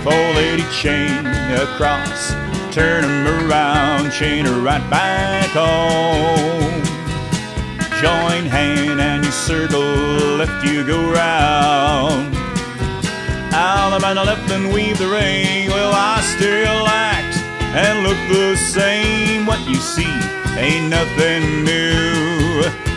480 chain across, turn 'em around, chain her right back home. Join hand and you circle left, you go round. Out of the left and weave the ring. Well, I still act and look the same. What you see ain't nothing new.